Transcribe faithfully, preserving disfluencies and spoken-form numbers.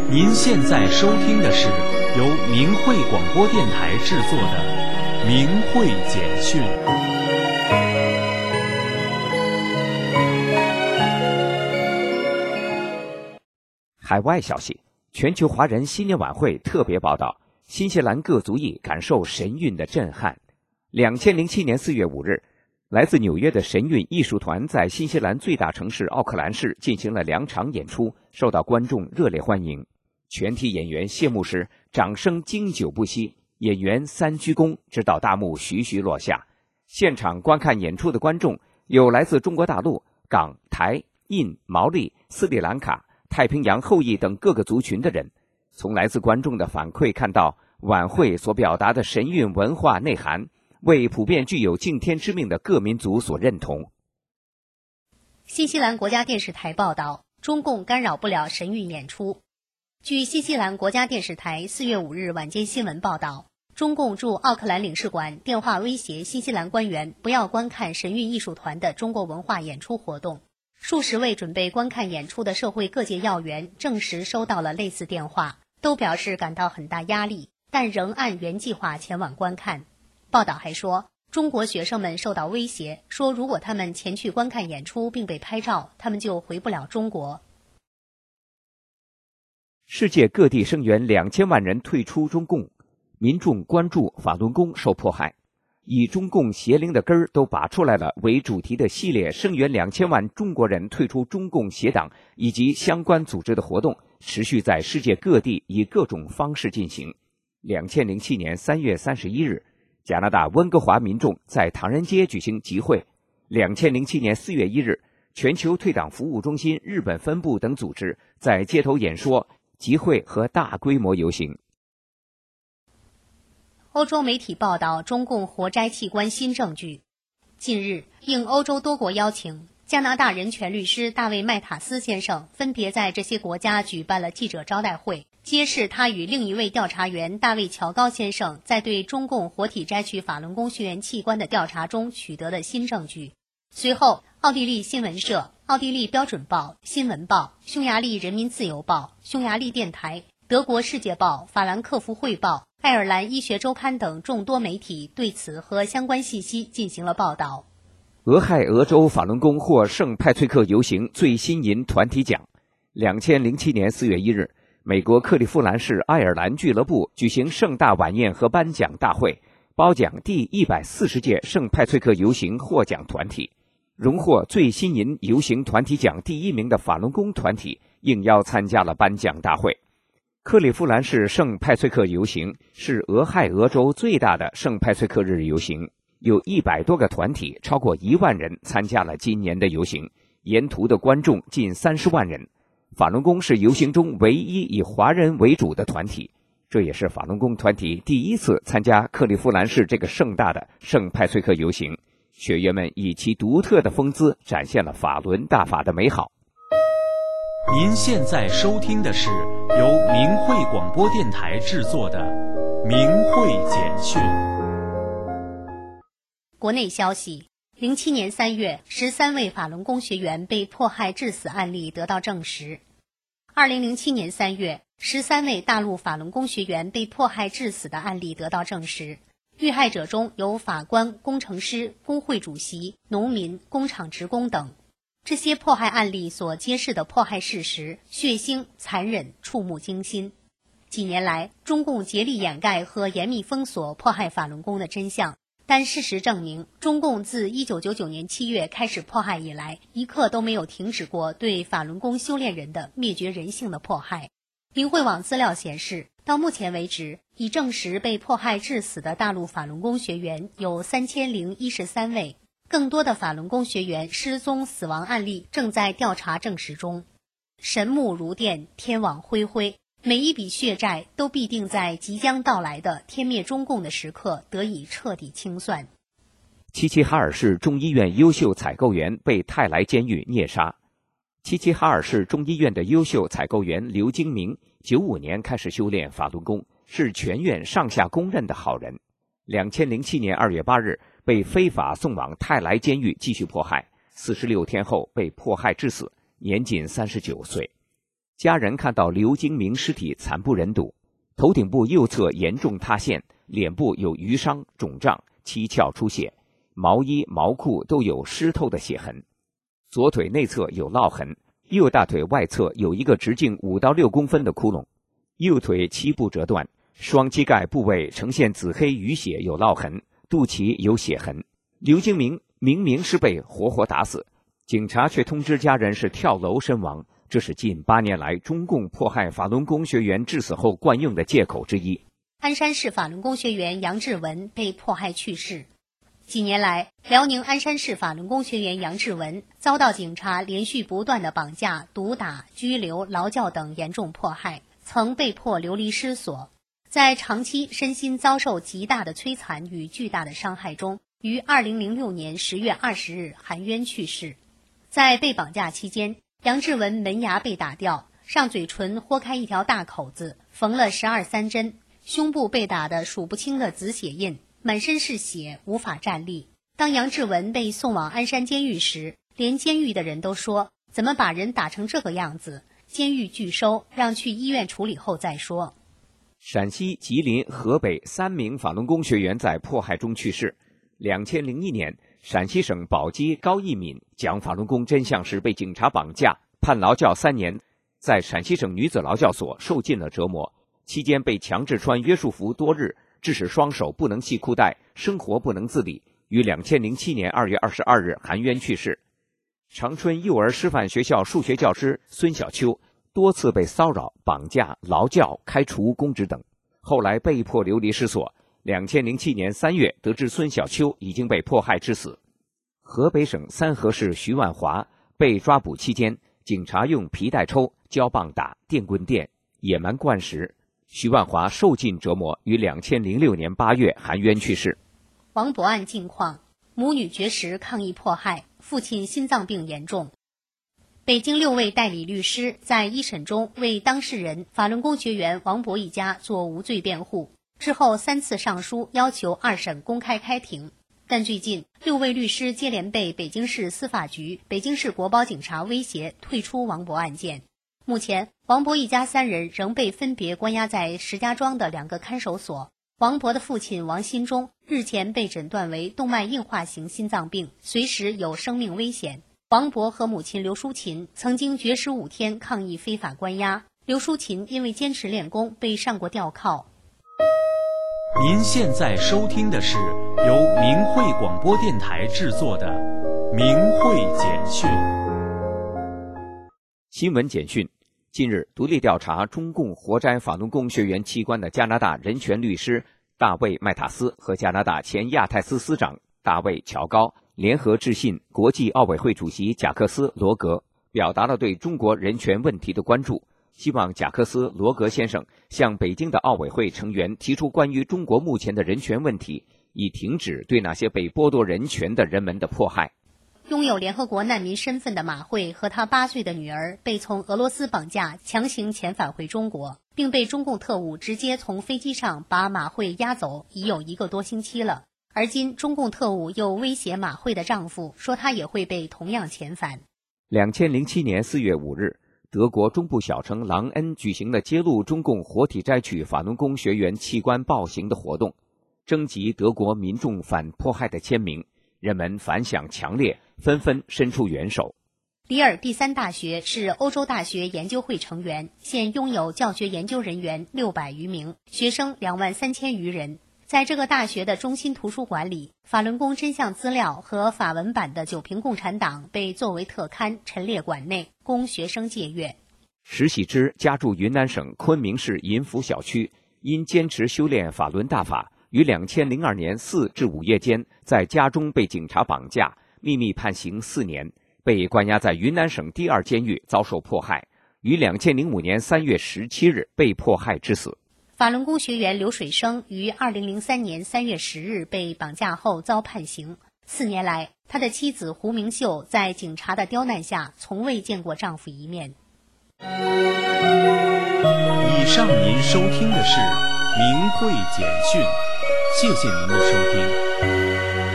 您现在收听的是由明慧广播电台制作的《明慧简讯》。 海外消息，全球华人新年晚会特别报道：新西兰各族裔感受神韵的震撼。两千零七年四月五日，来自纽约的神韵艺术团在新西兰最大城市奥克兰市进行了两场演出，受到观众热烈欢迎。全体演员谢幕时，掌声经久不息，演员三鞠躬，直到大幕徐徐落下。现场观看演出的观众有来自中国大陆、港、台、印、毛利、斯里兰卡、太平洋后裔等各个族群的人。从来自观众的反馈看到，晚会所表达的神韵文化内涵为普遍具有敬天之命的各民族所认同。 新西兰国家电视台报道，中共干扰不了神韵演出。据新西兰国家电视台四月五日晚间新闻报道，中共驻奥克兰领事馆电话威胁新西兰官员不要观看神韵艺术团的中国文化演出活动。数十位准备观看演出的社会各界要员证实收到了类似电话，都表示感到很大压力，但仍按原计划前往观看。报道还说，中国学生们受到威胁，说如果他们前去观看演出并被拍照，他们就回不了中国。 世界各地声援两千万人退出中共，民众关注法轮功受迫害，以中共邪灵的根儿都拔出来了为主题的系列声援两千万中国人退出中共邪党以及相关组织的活动，持续在世界各地以各种方式进行。两千零七年三月三十一日，加拿大温哥华民众在唐人街举行集会。两千零七年四月一日，全球退党服务中心日本分部等组织在街头演说、集会和大规模游行。 欧洲媒体报道中共活摘器官新证据。近日，应欧洲多国邀请，加拿大人权律师大卫·麦塔斯先生分别在这些国家举办了记者招待会，揭示他与另一位调查员大卫·乔高先生在对中共活体摘取法轮功学员器官的调查中取得的新证据。随后，奥地利新闻社、奥地利标准报、新闻报、匈牙利人民自由报、匈牙利电台、德国世界报、法兰克福汇报、爱尔兰医学周刊等众多媒体对此和相关信息进行了报道。 俄亥俄州法轮功获圣派翠克游行最新银团体奖。两千零七年四月一日，美国克利夫兰市爱尔兰俱乐部举行盛大晚宴和颁奖大会，褒奖第一百四十届圣派翠克游行获奖团体。荣获最新银游行团体奖第一名的法轮功团体应邀参加了颁奖大会。克利夫兰市圣派翠克游行是俄亥俄州最大的圣派翠克日游行，有一百多个团体，超过一万人参加了今年的游行，沿途的观众近三十万人。法轮功是游行中唯一以华人为主的团体，这也是法轮功团体第一次参加克利夫兰市这个盛大的圣派翠克游行。学员们以其独特的风姿展现了法轮大法的美好。 您现在收听的是由明慧广播电台制作的《明慧简讯》。 国内消息，零七年三月，十三位法轮功学员被迫害致死案例得到证实。二零零七年三月，十三位大陆法轮功学员被迫害致死的案例得到证实。遇害者中有法官、工程师、工会主席、农民、工厂职工等。这些迫害案例所揭示的迫害事实血腥、残忍、触目惊心。几年来，中共竭力掩盖和严密封锁迫害法轮功的真相，但事实证明，中共自一九九九年七月开始迫害以来，一刻都没有停止过对法轮功修炼人的灭绝人性的迫害。明慧网资料显示，到目前为止，已证实被迫害致死的大陆法轮功学员有三千零一十三位，更多的法轮功学员失踪死亡案例正在调查证实中。神木如电，天网恢恢，每一笔血债都必定在即将到来的天灭中共的时刻得以彻底清算。 齐齐哈尔市中医院优秀采购员被泰来监狱虐杀。齐齐哈尔市中医院的优秀采购员刘金明，九五年开始修炼法轮功，是全院上下公认的好人。两千零七年二月八日，被非法送往泰来监狱继续迫害，四十六天后被迫害致死，年仅三十九岁。 家人看到刘京明尸体惨不忍睹，头顶部右侧严重塌陷，脸部有淤伤、肿胀、七窍出血，毛衣、毛裤都有湿透的血痕，左腿内侧有烙痕，右大腿外侧有一个直径五到六公分的窟窿，右腿膝部折断，双膝盖部位呈现紫黑淤血有烙痕，肚脐有血痕。刘京明明明是被活活打死，警察却通知家人是跳楼身亡，这是近八年来中共迫害法轮功学员致死后惯用的借口之一。 鞍山市法轮功学员杨志文被迫害去世。几年来，辽宁鞍山市法轮功学员杨志文遭到警察连续不断的绑架、毒打、拘留、劳教等严重迫害，曾被迫流离失所。在长期身心遭受极大的摧残与巨大的伤害中，于二零零六年十月二十日含冤去世。在被绑架期间，杨志文门牙被打掉，上嘴唇豁开一条大口子，缝了十二三针，胸部被打得数不清的紫血印，满身是血，无法站立。当杨志文被送往鞍山监狱时，连监狱的人都说，怎么把人打成这个样子，监狱拒收，让去医院处理后再说。 陕西、吉林、河北三名法轮功学员在迫害中去世。两千零一年，陕西省宝鸡高一敏讲法轮功真相时被警察绑架，判劳教三年，在陕西省女子劳教所受尽了折磨，期间被强制穿约束服多日，致使双手不能系裤带，生活不能自理，于两千零七年二月二十二日含冤去世。长春幼儿师范学校数学教师孙小秋多次被骚扰、绑架、劳教、开除公职等，后来被迫流离失所。两千零七年三月，得知孙小秋已经被迫害致死。河北省三河市徐万华被抓捕期间，警察用皮带抽、胶棒打、电棍电、野蛮灌食，徐万华受尽折磨，于两千零六年八月含冤去世。 王博案近况：母女绝食抗议迫害，父亲心脏病严重。北京六位代理律师在一审中为当事人法轮功学员王博一家做无罪辩护，之后三次上书要求二审公开开庭。但最近六位律师接连被北京市司法局、北京市国保警察威胁退出王博案件。目前王博一家三人仍被分别关押在石家庄的两个看守所。王博的父亲王新忠日前被诊断为动脉硬化型心脏病，随时有生命危险。王博和母亲刘淑琴曾经绝食五天抗议非法关押，刘淑琴因为坚持练功被上过吊铐。 您现在收听的是由明慧广播电台制作的《明慧简讯》。 新闻简讯：近日，独立调查中共活摘法轮功学员器官的加拿大人权律师大卫·麦塔斯和加拿大前亚太司司长大卫·乔高联合致信国际奥委会主席贾克斯·罗格，表达了对中国人权问题的关注，希望贾克斯·罗格先生向北京的奥委会成员提出关于中国目前的人权问题，以停止对那些被剥夺人权的人们的迫害。 拥有联合国难民身份的马慧和她八岁的女儿被从俄罗斯绑架，强行遣返回中国，并被中共特务直接从飞机上把马慧押走，已有一个多星期了。而今中共特务又威胁马慧的丈夫，说他也会被同样遣返。 两千零七年四月五日，德国中部小城朗恩举行了揭露中共活体摘取法轮功学员器官暴行的活动，征集德国民众反迫害的签名，人们反响强烈，纷纷伸出援手。 里尔第三大学是欧洲大学研究会成员，现拥有教学研究人员六百余名，学生两万三千余人。在这个大学的中心图书馆里，法轮功真相资料和法文版的《九评共产党》被作为特刊陈列馆内，供学生借阅。 石喜之家住云南省昆明市银福小区，因坚持修炼法轮大法，于两千零二年四至五夜间在家中被警察绑架，秘密判刑四年，被关押在云南省第二监狱遭受迫害，于两千零五年三月十七日被迫害致死。 法轮功学员刘水生于二零零三年三月十日被绑架后遭判刑。四年来，他的妻子胡明秀在警察的刁难下，从未见过丈夫一面。 以上您收听的是明慧简讯，谢谢您的收听。